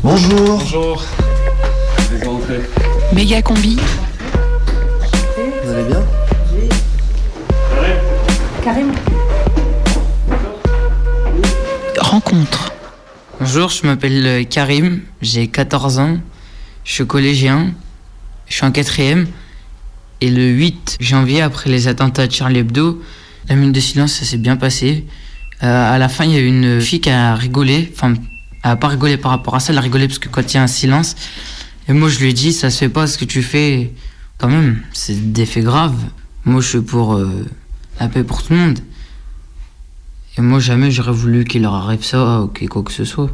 Bonjour. Bonjour. Méga combi. Vous allez bien? Karim. Rencontre. Bonjour, je m'appelle Karim, j'ai 14 ans, je suis collégien, je suis en 4e. Et le 8 janvier, après les attentats de Charlie Hebdo, la minute de silence, ça s'est bien passé. À la fin, il y a une fille qui a rigolé, enfin, elle n'a pas rigolé par rapport à ça, elle a rigolé parce que quand il y a un silence, et moi je lui ai dit, ça se fait pas ce que tu fais, quand même, c'est des faits graves. Moi je suis pour la paix pour tout le monde. Et moi jamais j'aurais voulu qu'il leur arrive ça ou quoi que ce soit.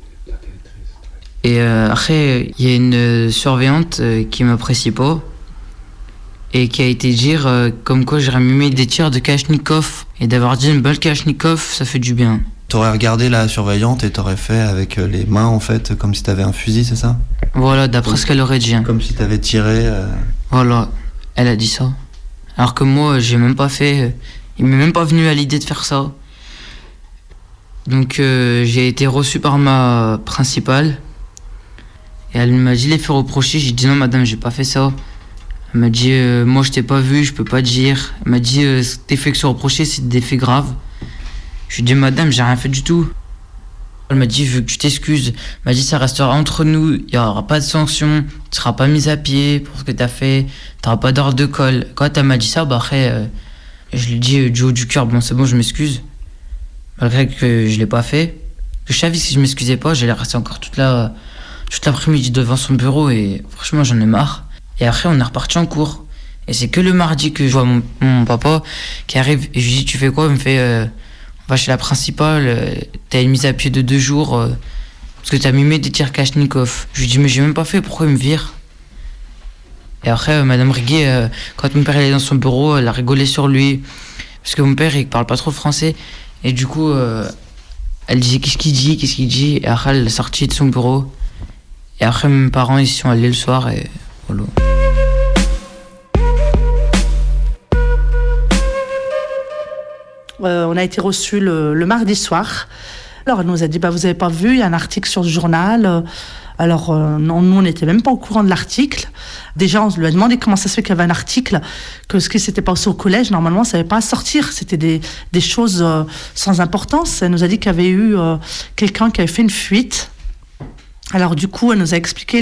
Et après, il y a une surveillante qui m'apprécie pas et qui a été dire comme quoi j'aurais mimé des tirs de Kalachnikov. Et d'avoir dit une balle Kalachnikov, ça fait du bien. T'aurais regardé la surveillante et t'aurais fait avec les mains en fait, comme si t'avais un fusil, c'est ça? Voilà, d'après ce qu'elle aurait dit. Comme si t'avais tiré. Voilà, elle a dit ça. Alors que moi, j'ai même pas fait. Il m'est même pas venu à l'idée de faire ça. Donc j'ai été reçu par ma principale. Et elle m'a dit les faits reprochés. J'ai dit non madame, j'ai pas fait ça. Elle m'a dit moi je t'ai pas vu, je peux pas dire. Elle m'a dit tes faits qui sont reprochés, c'est des faits graves. Je lui ai dit madame, j'ai rien fait du tout. Elle m'a dit, je veux que tu t'excuses. Elle m'a dit, ça restera entre nous, il n'y aura pas de sanction, tu seras pas mise à pied pour ce que tu as fait, tu n'auras pas d'ordre de colle. Quand elle m'a dit ça, bah après, je lui ai dit du haut du cœur, bon, c'est bon, je m'excuse. Malgré que je l'ai pas fait. Je savais que si je m'excusais pas, j'allais rester encore toute l'après-midi devant son bureau et franchement, j'en ai marre. Et après, on est reparti en cours. Et c'est que le mardi que je vois mon papa qui arrive et je lui dis, tu fais quoi? Il me fait, on va chez la principale, t'as une mise à pied de 2 jours parce que t'as mimé des tirs Kalachnikov. Je lui dis mais j'ai même pas fait, pourquoi il me vire? Et après madame Riguet, quand mon père est dans son bureau, elle a rigolé sur lui parce que mon père il parle pas trop français et du coup elle disait qu'est-ce qu'il dit et après elle est sortie de son bureau et après mes parents ils sont allés le soir et voilà. On a été reçus le mardi soir. Alors, elle nous a dit, vous n'avez pas vu, il y a un article sur le journal. Alors, nous, on n'était même pas au courant de l'article. Déjà, on lui a demandé comment ça se fait qu'il y avait un article, que ce qui s'était passé au collège, normalement, ça n'avait pas à sortir. C'était des choses sans importance. Elle nous a dit qu'il y avait eu quelqu'un qui avait fait une fuite. Alors, du coup, elle nous a expliqué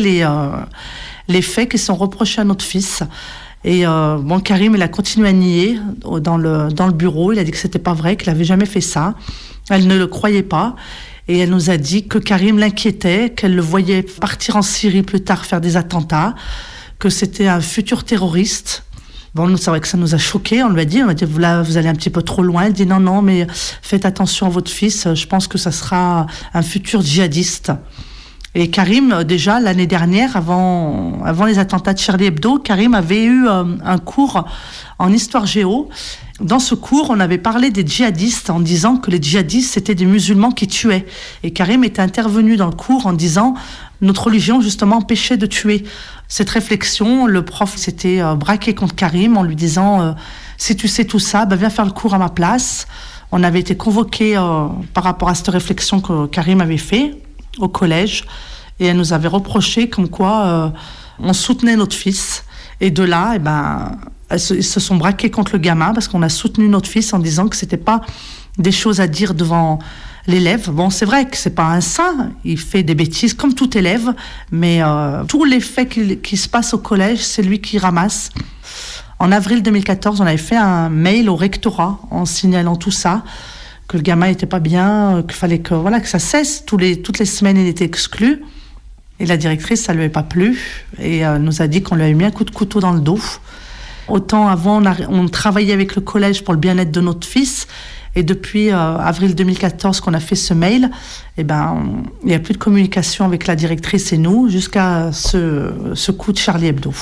les faits qui sont reprochés à notre fils. Et Karim, il a continué à nier dans le bureau. Il a dit que c'était pas vrai, qu'il avait jamais fait ça. Elle ne le croyait pas. Et elle nous a dit que Karim l'inquiétait, qu'elle le voyait partir en Syrie plus tard faire des attentats, que c'était un futur terroriste. Bon, nous, c'est vrai que ça nous a choqués. On lui a dit, là, vous allez un petit peu trop loin. Elle dit, non, mais faites attention à votre fils. Je pense que ça sera un futur djihadiste. Et Karim, déjà, l'année dernière, avant les attentats de Charlie Hebdo, Karim avait eu un cours en histoire géo. Dans ce cours, on avait parlé des djihadistes en disant que les djihadistes, c'était des musulmans qui tuaient. Et Karim était intervenu dans le cours en disant notre religion, justement, empêchait de tuer. Cette réflexion, le prof s'était braqué contre Karim en lui disant si tu sais tout ça, viens faire le cours à ma place. On avait été convoqués par rapport à cette réflexion que Karim avait fait au collège, et elle nous avait reproché comme quoi on soutenait notre fils, et de là ils se sont braqués contre le gamin parce qu'on a soutenu notre fils en disant que c'était pas des choses à dire devant l'élève. Bon, c'est vrai que c'est pas un saint, il fait des bêtises comme tout élève, mais tous les faits qui se passent au collège, c'est lui qui ramasse. En avril 2014, on avait fait un mail au rectorat en signalant tout ça, que le gamin n'était pas bien, qu'il fallait que ça cesse. Toutes les semaines, il était exclu. Et la directrice, ça ne lui avait pas plu. Et elle nous a dit qu'on lui avait mis un coup de couteau dans le dos. Autant avant, on travaillait avec le collège pour le bien-être de notre fils. Et depuis avril 2014 qu'on a fait ce mail, il n'y a plus de communication avec la directrice et nous, jusqu'à ce coup de Charlie Hebdo.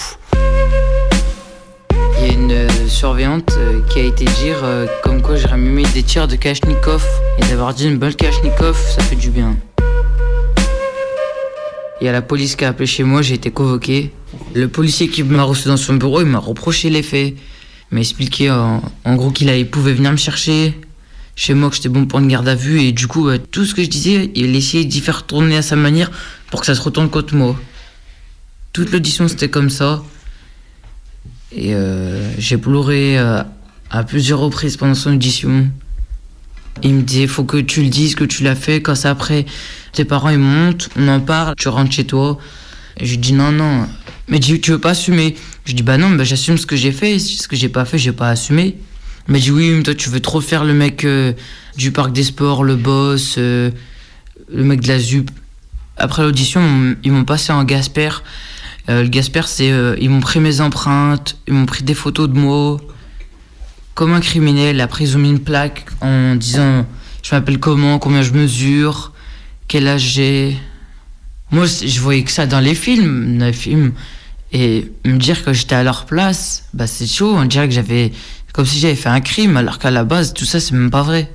Il y a une surveillante qui a été dire comme quoi j'aurais mimé des tirs de Kalachnikov et d'avoir dit une balle Kalachnikov, ça fait du bien. Il y a la police qui a appelé chez moi, j'ai été convoqué. Le policier qui m'a reçu dans son bureau, il m'a reproché les faits. Il m'a expliqué en gros qu'il pouvait venir me chercher chez moi, que j'étais bon pour une garde à vue. Et du coup, tout ce que je disais, il essayait d'y faire tourner à sa manière, pour que ça se retourne contre moi. Toute l'audition, c'était comme ça. Et j'ai pleuré à plusieurs reprises pendant son audition. Il me dit, faut que tu le dises, que tu l'as fait. Quand c'est après, tes parents, ils montent, on en parle, tu rentres chez toi. Et je lui dis, non. Mais il dit, tu veux pas assumer? Je dis, non, j'assume ce que j'ai fait. Ce que j'ai pas fait, j'ai pas assumé. Il m'a dit, oui, mais toi, tu veux trop faire le mec du parc des sports, le boss, le mec de la ZUP. Après l'audition, ils m'ont passé en Gasper. Le Gasper, ils m'ont pris mes empreintes, ils m'ont pris des photos de moi. Comme un criminel. Après, ils ont mis une plaque en disant, je m'appelle comment, combien je mesure, quel âge j'ai. Moi, je voyais que ça dans les films. Et me dire que j'étais à leur place, c'est chaud. On dirait que j'avais... Comme si j'avais fait un crime, alors qu'à la base, tout ça, c'est même pas vrai.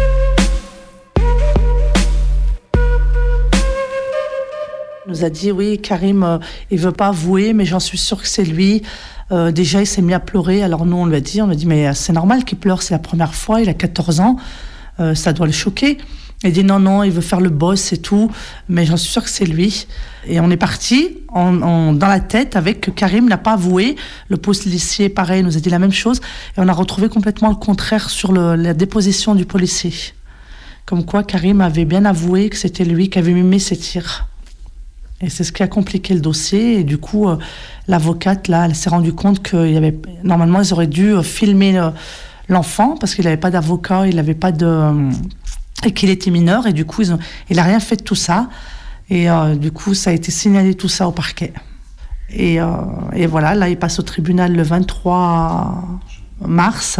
Il nous a dit, oui, Karim, il veut pas avouer, mais j'en suis sûre que c'est lui. Déjà, il s'est mis à pleurer. Alors nous, on lui a dit, mais c'est normal qu'il pleure, c'est la première fois, il a 14 ans, ça doit le choquer. Il dit non, il veut faire le boss et tout, mais j'en suis sûre que c'est lui. Et on est parti dans la tête avec que Karim n'a pas avoué. Le policier, pareil, nous a dit la même chose. Et on a retrouvé complètement le contraire sur la déposition du policier. Comme quoi, Karim avait bien avoué que c'était lui qui avait mimé ses tirs. Et c'est ce qui a compliqué le dossier. Et du coup, l'avocate, là, elle s'est rendue compte qu'il y avait... Normalement, ils auraient dû filmer l'enfant parce qu'il n'avait pas d'avocat, il n'avait pas de... et qu'il était mineur, et du coup, il n'a rien fait de tout ça. Et du coup, ça a été signalé tout ça au parquet. Et voilà, là, il passe au tribunal le 23 mars.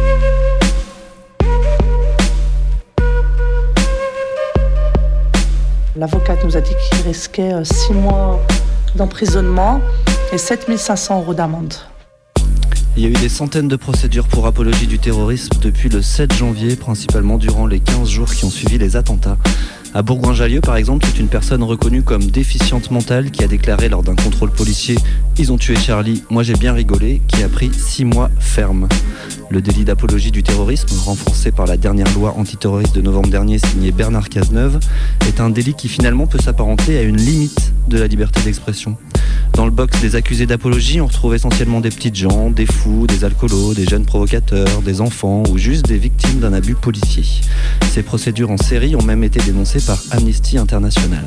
L'avocate nous a dit qu'il risquait 6 mois d'emprisonnement et 7 500 € d'amende. Il y a eu des centaines de procédures pour apologie du terrorisme depuis le 7 janvier, principalement durant les 15 jours qui ont suivi les attentats. À Bourgoin-Jallieu, par exemple, c'est une personne reconnue comme déficiente mentale qui a déclaré lors d'un contrôle policier « Ils ont tué Charlie, moi j'ai bien rigolé », qui a pris 6 mois ferme. Le délit d'apologie du terrorisme, renforcé par la dernière loi antiterroriste de novembre dernier signée Bernard Cazeneuve, est un délit qui finalement peut s'apparenter à une limite de la liberté d'expression. Dans le box des accusés d'apologie, on retrouve essentiellement des petites gens, des fous, des alcoolos, des jeunes provocateurs, des enfants ou juste des victimes d'un abus policier. Ces procédures en série ont même été dénoncées par Amnesty International.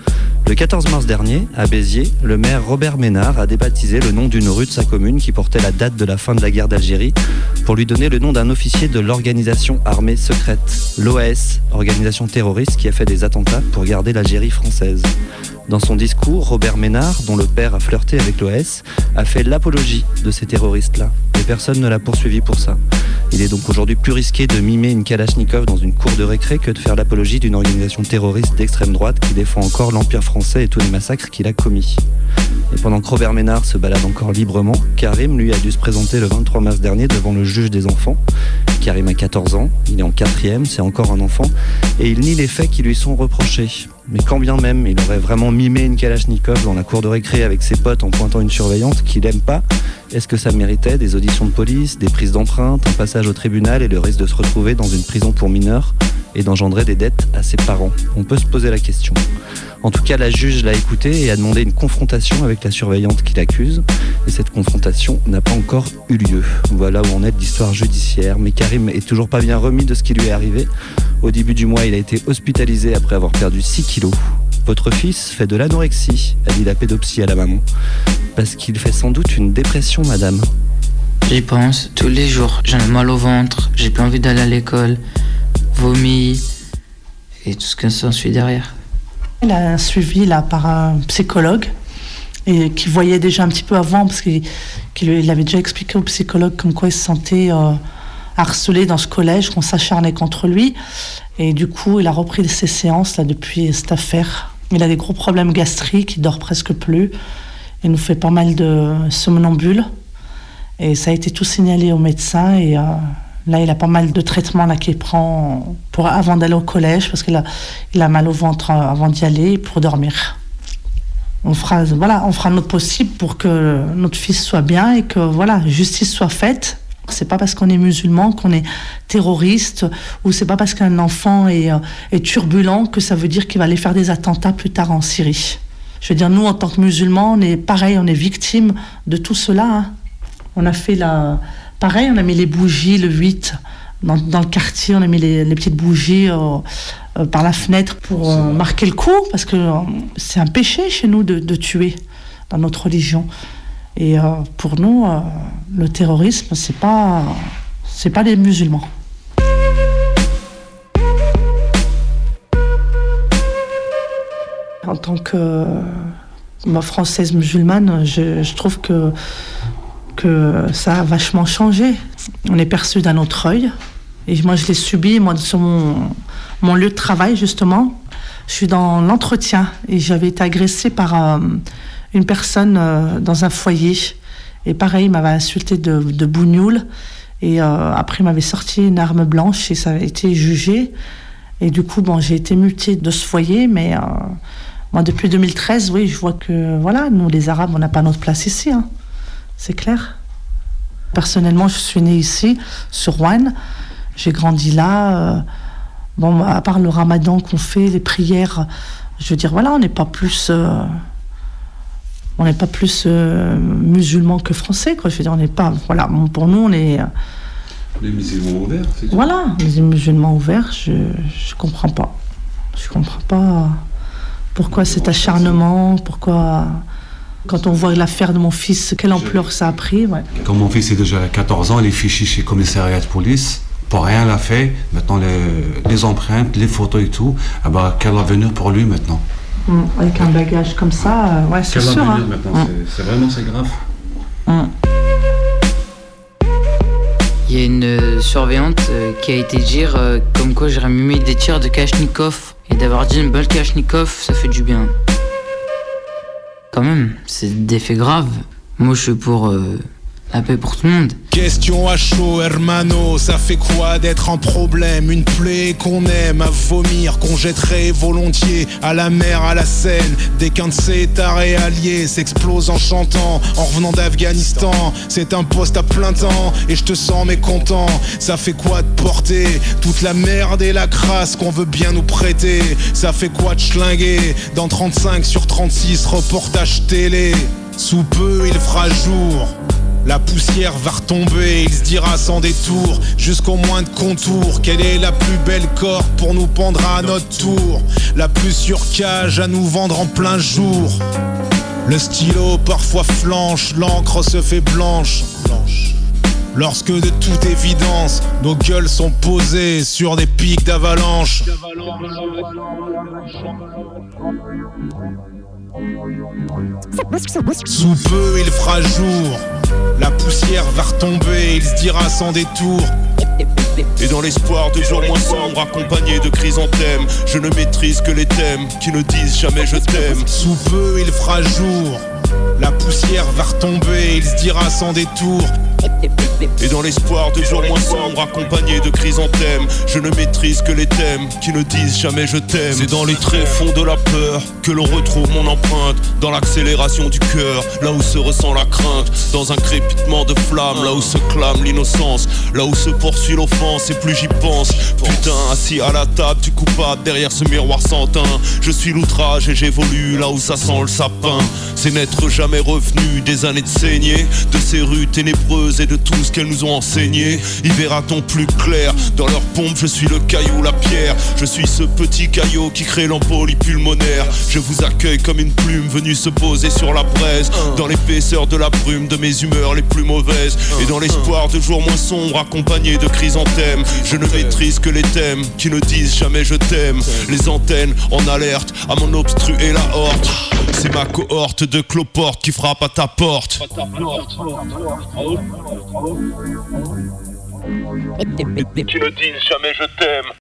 Le 14 mars dernier, à Béziers, le maire Robert Ménard a débaptisé le nom d'une rue de sa commune qui portait la date de la fin de la guerre d'Algérie pour lui donner le nom d'un officier de l'organisation armée secrète, l'OAS, organisation terroriste qui a fait des attentats pour garder l'Algérie française. Dans son discours, Robert Ménard, dont le père a flirté avec l'OAS, a fait l'apologie de ces terroristes-là. Et personne ne l'a poursuivi pour ça. Il est donc aujourd'hui plus risqué de mimer une Kalachnikov dans une cour de récré que de faire l'apologie d'une organisation terroriste d'extrême droite qui défend encore l'Empire français et tous les massacres qu'il a commis. Et pendant que Robert Ménard se balade encore librement, Karim, lui, a dû se présenter le 23 mars dernier devant le juge des enfants. Karim a 14 ans, il est en 4e, c'est encore un enfant, et il nie les faits qui lui sont reprochés. Mais quand bien même il aurait vraiment mimé une Kalachnikov dans la cour de récré avec ses potes en pointant une surveillante qu'il aime pas, est-ce que ça méritait des auditions de police, des prises d'empreintes, un passage au tribunal et le risque de se retrouver dans une prison pour mineurs et d'engendrer des dettes à ses parents? On peut se poser la question. En tout cas, la juge l'a écouté et a demandé une confrontation avec la surveillante qui l'accuse. Et cette confrontation n'a pas encore eu lieu. Voilà où en est l'histoire judiciaire. Mais Karim est toujours pas bien remis de ce qui lui est arrivé. Au début du mois, il a été hospitalisé après avoir perdu 6 kilos. Votre fils fait de l'anorexie, a dit la pédopsie à la maman. Parce qu'il fait sans doute une dépression, madame. J'y pense tous les jours. J'ai mal au ventre, j'ai plus envie d'aller à l'école, vomi et tout ce que s'ensuit derrière. Il a un suivi là, par un psychologue et qui voyait déjà un petit peu avant parce qu'il avait déjà expliqué au psychologue comme quoi il se sentait harcelé dans ce collège, qu'on s'acharnait contre lui. Et du coup, il a repris ses séances là, depuis cette affaire. Il a des gros problèmes gastriques, il dort presque plus. Il nous fait pas mal de somnambules. Et ça a été tout signalé au médecin. Et là, il a pas mal de traitements là, qu'il prend avant d'aller au collège parce qu'il a mal au ventre avant d'y aller pour dormir. On fera notre possible pour que notre fils soit bien et que justice soit faite. C'est pas parce qu'on est musulman qu'on est terroriste, ou c'est pas parce qu'un enfant est turbulent que ça veut dire qu'il va aller faire des attentats plus tard en Syrie. Je veux dire, nous, en tant que musulmans, on est pareil, on est victimes de tout cela. Hein. On a fait pareil, on a mis les bougies le 8 dans le quartier, on a mis les petites bougies par la fenêtre pour marquer le coup, parce que c'est un péché chez nous de tuer dans notre religion. Et pour nous, le terrorisme, c'est pas les musulmans. En tant que française musulmane, je trouve que ça a vachement changé. On est perçu d'un autre œil. Et moi, je l'ai subi, moi, sur mon lieu de travail, justement. Je suis dans l'entretien et j'avais été agressée par une personne dans un foyer. Et pareil, il m'avait insulté de bougnoule. Et après, il m'avait sorti une arme blanche et ça avait été jugé. Et du coup, j'ai été mutée de ce foyer, mais moi, depuis 2013, oui, je vois que, voilà, nous, les Arabes, on n'a pas notre place ici, hein. C'est clair. Personnellement, je suis née ici, sur Roanne. J'ai grandi là. À part le ramadan qu'on fait, les prières, je veux dire, voilà, on n'est pas plus musulmans que français, quoi. Je veux dire, on n'est pas, voilà, pour nous, on est... Les musulmans ouverts, c'est tout. Voilà, les musulmans ouverts, je comprends pas. Je comprends pas pourquoi cet acharnement, pourquoi... Quand on voit l'affaire de mon fils, quelle ampleur ça a pris, ouais. Quand mon fils est déjà à 14 ans, il est fiché chez le commissariat de police. Pour rien l'a fait. Maintenant, les empreintes, les photos et tout, quel avenir pour lui maintenant? Avec un bagage comme ça, ouais, c'est sûr. Quel avenir maintenant? C'est grave. Il y a une surveillante qui a été dire comme quoi j'aurais mis des tirs de Kalachnikov. Et d'avoir dit une balle Kalachnikov, ça fait du bien. Quand même, c'est des faits graves. Moi, je suis pour la paix pour tout le monde. Question à chaud, hermano, ça fait quoi d'être un problème? Une plaie qu'on aime à vomir, qu'on jetterait volontiers à la mer, à la Seine. Dès qu'un de ces tarés alliés s'explose en chantant, en revenant d'Afghanistan, c'est un poste à plein temps et je te sens mécontent. Ça fait quoi de porter toute la merde et la crasse qu'on veut bien nous prêter? Ça fait quoi de schlinguer dans 35 sur 36 reportages télé? Sous peu il fera jour, la poussière va retomber, il se dira sans détour, jusqu'au moins de contour, quelle est la plus belle corde pour nous pendre à notre tour, la plus sûre cage à nous vendre en plein jour. Le stylo parfois flanche, l'encre se fait blanche. Lorsque de toute évidence, nos gueules sont posées sur des pics d'avalanche. Sous peu il fera jour, la poussière va retomber, il se dira sans détour. Et dans l'espoir de jours moins sombres, accompagné de chrysanthèmes, je ne maîtrise que les thèmes qui ne disent jamais je t'aime. Sous peu il fera jour, la poussière va retomber, il se dira sans détour. Et dans l'espoir de jours moins sombres, accompagné de chrysanthèmes, je ne maîtrise que les thèmes qui ne disent jamais je t'aime. C'est dans les tréfonds de la peur que l'on retrouve mon empreinte, dans l'accélération du cœur, là où se ressent la crainte, dans un crépitement de flamme, là où se clame l'innocence, là où se poursuit l'offense, et plus j'y pense. Putain, assis à la table du coupable, derrière ce miroir sans teint, je suis l'outrage et j'évolue là où ça sent le sapin. C'est n'être jamais revenu des années de saignée, de ces rues ténébreuses et de tout ce qu'elles nous ont enseigné. Y verra-t-on plus clair? Dans leur pompe, je suis le caillou, la pierre. Je suis ce petit caillot qui crée l'embolie pulmonaire. Je vous accueille comme une plume venue se poser sur la braise, dans l'épaisseur de la brume de mes humeurs les plus mauvaises. Et dans l'espoir de jours moins sombres, accompagné de chrysanthèmes, je ne maîtrise que les thèmes qui ne disent jamais je t'aime. Les antennes en alerte à m'en obstruer la horte. C'est ma cohorte de cloportes qui frappe à ta porte. Qui ne disent jamais je t'aime.